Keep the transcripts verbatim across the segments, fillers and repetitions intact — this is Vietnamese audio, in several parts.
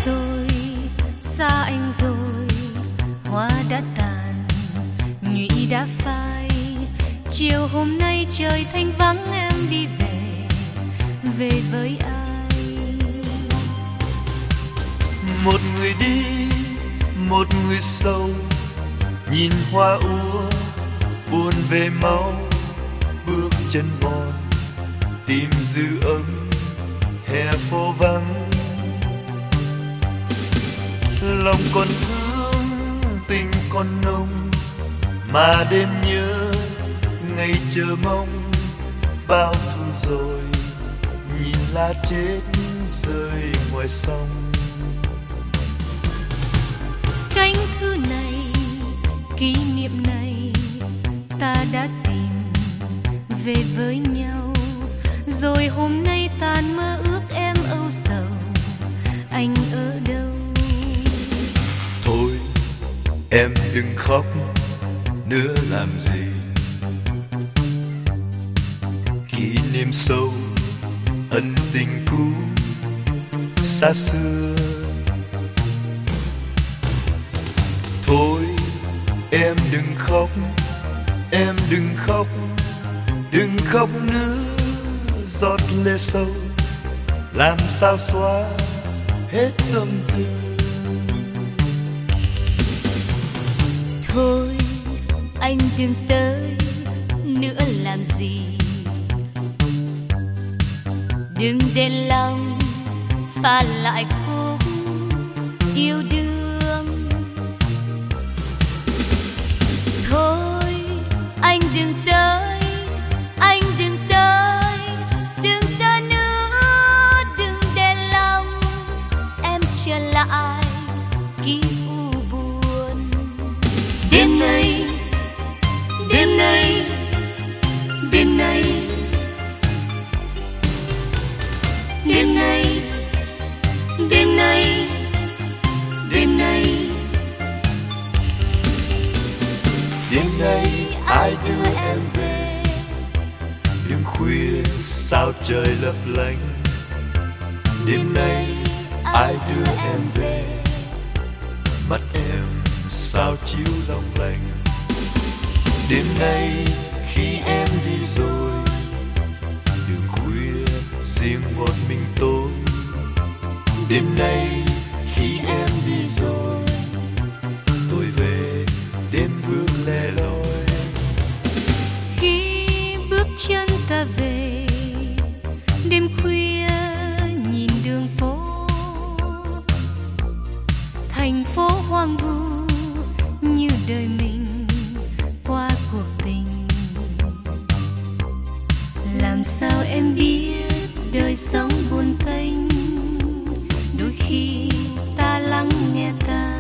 rồi, xa anh rồi, hoa đã tàn, nhụy đã phai. Chiều hôm nay trời thanh vắng, em đi về, về với ai? Một người đi, một người sâu, nhìn hoa úa, buồn về mau, bước chân mòn, tìm dư âm, hè phố vắng. Lòng còn thương, tình còn nồng, mà đêm nhớ, ngày chờ mong. Bao thu rồi, nhìn lá chết rơi ngoài sông. Cánh thư này, kỷ niệm này, ta đã tìm về với nhau. Rồi hôm nay tan mơ ước em âu sầu, anh ở đâu? Thôi em đừng khóc nữa làm gì, kỷ niệm sâu, ân tình cũ xa xưa. Thôi em đừng khóc, em đừng khóc, đừng khóc nữa, giọt lệ sâu làm sao xóa hết tâm tư. Thôi anh đừng tới nữa làm gì, đừng để lòng pha lại khúc yêu đương. Thôi anh đừng tới, anh đừng tới, đừng tới nữa, đừng để lòng em trở lại ký u buồn. Đêm nay, đêm nay, đêm nay, đêm nay, đêm nay, đêm nay, đêm nay ai đưa em về, đêm khuya sao trời lấp lánh. Đêm nay ai đưa em về, mắt em sao chiếu long lanh. Đêm nay khi em đi rồi, đường khuya riêng một mình tôi. Đêm nay khi em đi rồi, tôi về đêm bước lẻ loi. Khi bước chân ta về, đêm khuya nhìn đường phố, thành phố hoang vu như đời mình qua cuộc tình. Làm sao em biết đời sống buồn tênh, đôi khi ta lắng nghe ta.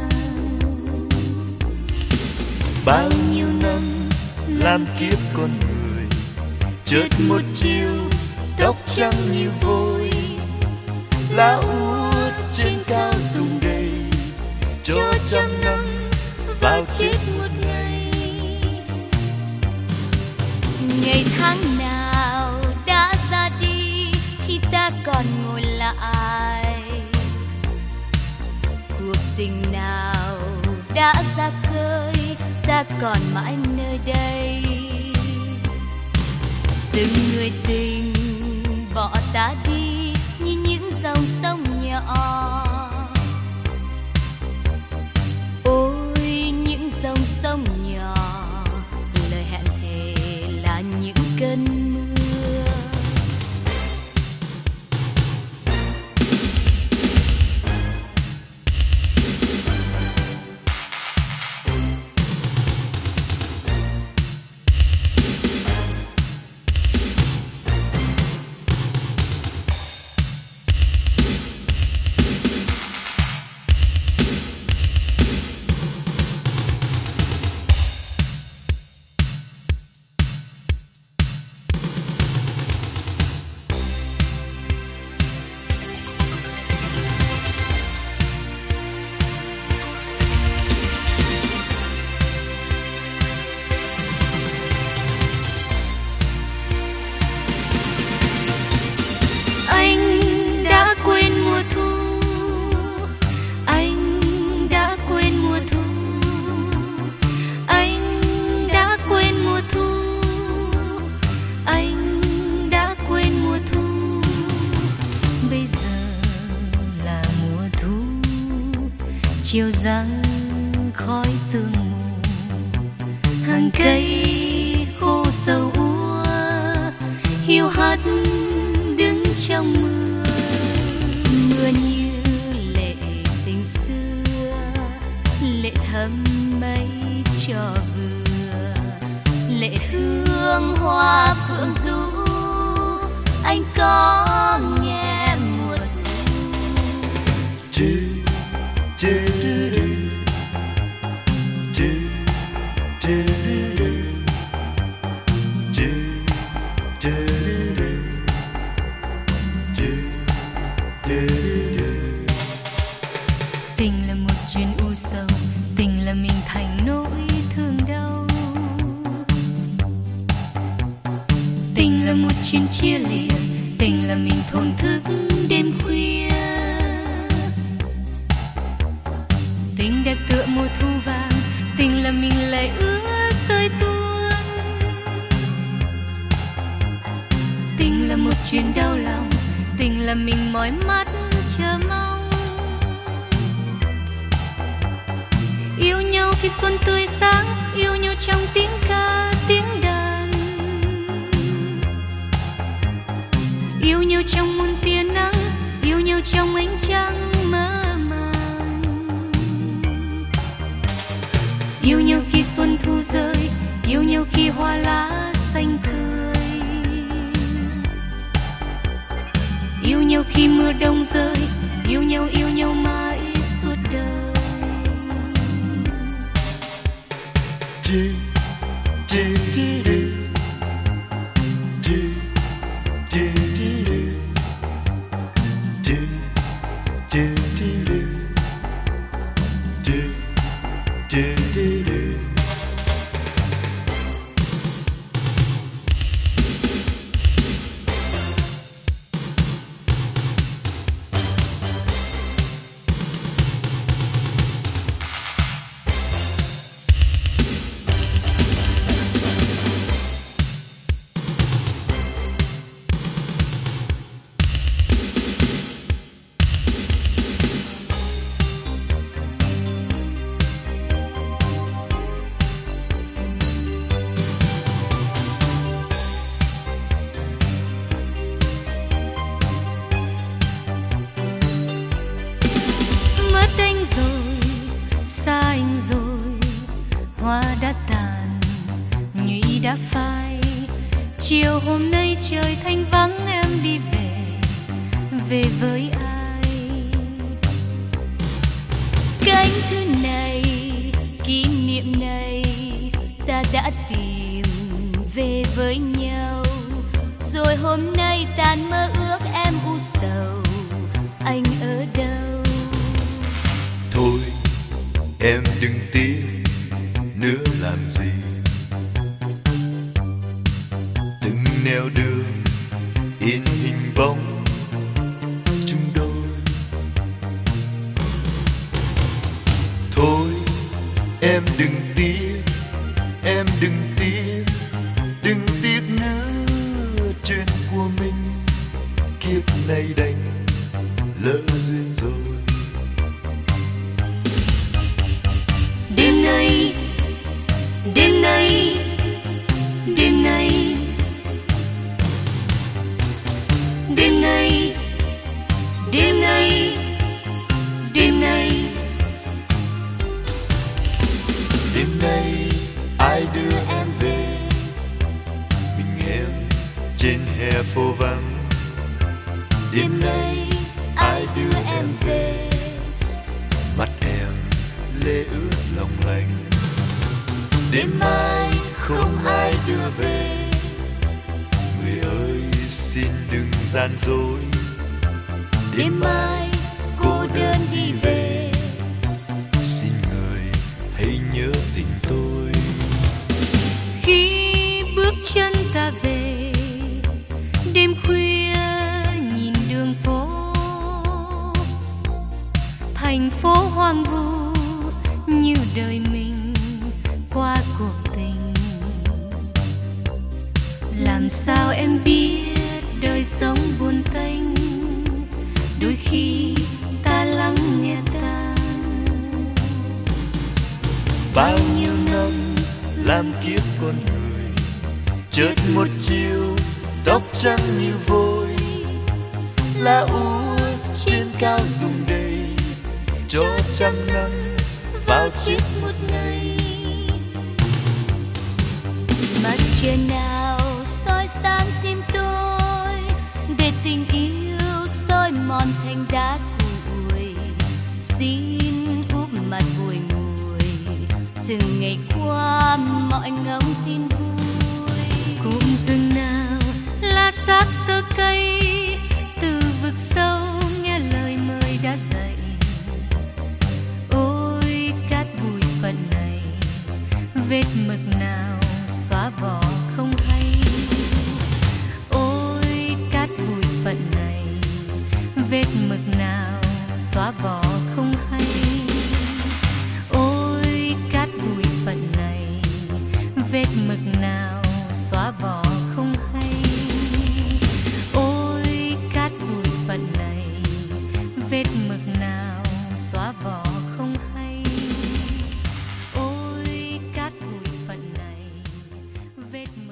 Bao nhiêu năm làm kiếp con người, chợt một chiều tóc trắng như vôi, lá úa trên cao rụng đầy, cho trăm năm vào chết một ngày. Ngày tháng nào đã ra đi khi ta còn ngồi lại, cuộc tình nào đã ra khơi ta còn mãi nơi đây. Từng người tình bỏ ta đi như những dòng sông nhỏ. Ôi những dòng sông nhỏ, lời hẹn thề là những cơn mưa. giăng khói sương mù, hàng cây khô sầu úa hiu hắt đứng trong mưa. Mưa như lệ tình xưa, lệ thắm mấy cho vừa, lệ thương hoa phượng du. Anh có nghe mùa thu. Chê, chê, đê, đê. Chê, chê, đê, đê. Chê, chê, đê, đê. Chê, đê, đê. Tình là một chuyện u sầu, tình là mình thành nỗi thương đau. Tình là một chuyện chia lìa, tình là mình thổn thức đêm khuya. Tình đẹp tựa mùa thu vàng, tình là mình lệ ướt rơi tuôn. Tình là một chuyện đau lòng, tình là mình mỏi mắt chờ mong. Yêu nhau khi xuân tươi sáng, yêu nhau trong tiếng ca tiếng đàn. Yêu nhau trong muôn tia nắng, yêu nhau trong ánh trăng mơ màng. Yêu nhau khi xuân thu rơi, yêu nhau khi hoa lá xanh tươi. Yêu nhau khi mưa đông rơi, yêu nhau yêu nhau mãi suốt đời. Chê, chê, chê, đê. Chê, chê, chê, đê. Chê, chê, chê, đê. Chê, chê, chê, đê. Xa anh rồi, hoa đã tàn, nhụy đã phai. Chiều hôm nay trời thanh vắng, em đi về, về với ai? Cánh thư này, kỷ niệm này, ta đã tìm về với nhau. Rồi hôm nay tàn mơ ước em u sầu, anh ở đâu? Thôi em đừng tiếc nữa làm gì, từng nẻo đường in hình bóng chúng đôi. Thôi em đừng tiếc, em đừng tiếc, đừng tiếc nữa chuyện của mình. Kiếp này đành lỡ duyên rồi. Đêm nay, đêm nay, đêm nay, đêm nay, đêm nay, đêm nay. Đêm nay ai đưa em về, mình em trên hè phố vắng. Đêm nay ai đưa em về, mắt em lệ ướt lòng lành. Đêm mai không ai đưa về, người ơi xin đừng gian dối. Đêm mai cô đơn đi về, xin người hãy nhớ tình tôi. Khi bước chân ta về, đêm khuya nhìn đường phố, thành phố hoang vu như đời mình qua cuộc tình. Làm sao em biết đời sống buồn tênh, đôi khi ta lắng nghe ta. bao nhiêu năm làm kiếp con người, chợt một chiều tóc trắng như vôi, lá úa trên cao rụng đầy cho trăm năm vào chết một ngày. Mặt trời nào soi sáng tim tôi, để tình yêu soi mòn thành đá cuội. Xin úp mặt bùi ngùi, từng ngày qua mọi ngóng tin vui. Cụm rừng nào là xác xơ cây, từ vực sâu nghe lời mời đã dậy. Ôi cát bụi phận này, vết mực nào xóa bỏ không hay. Ôi cát bụi phận này, vết mực nào xóa bỏ không hay. Ôi cát bụi phận này, vết mực nào xóa bỏ không hay. Ôi cát bụi phận này, vết mực nào xóa bỏ không hay. Ôi cát bụi phận này, vết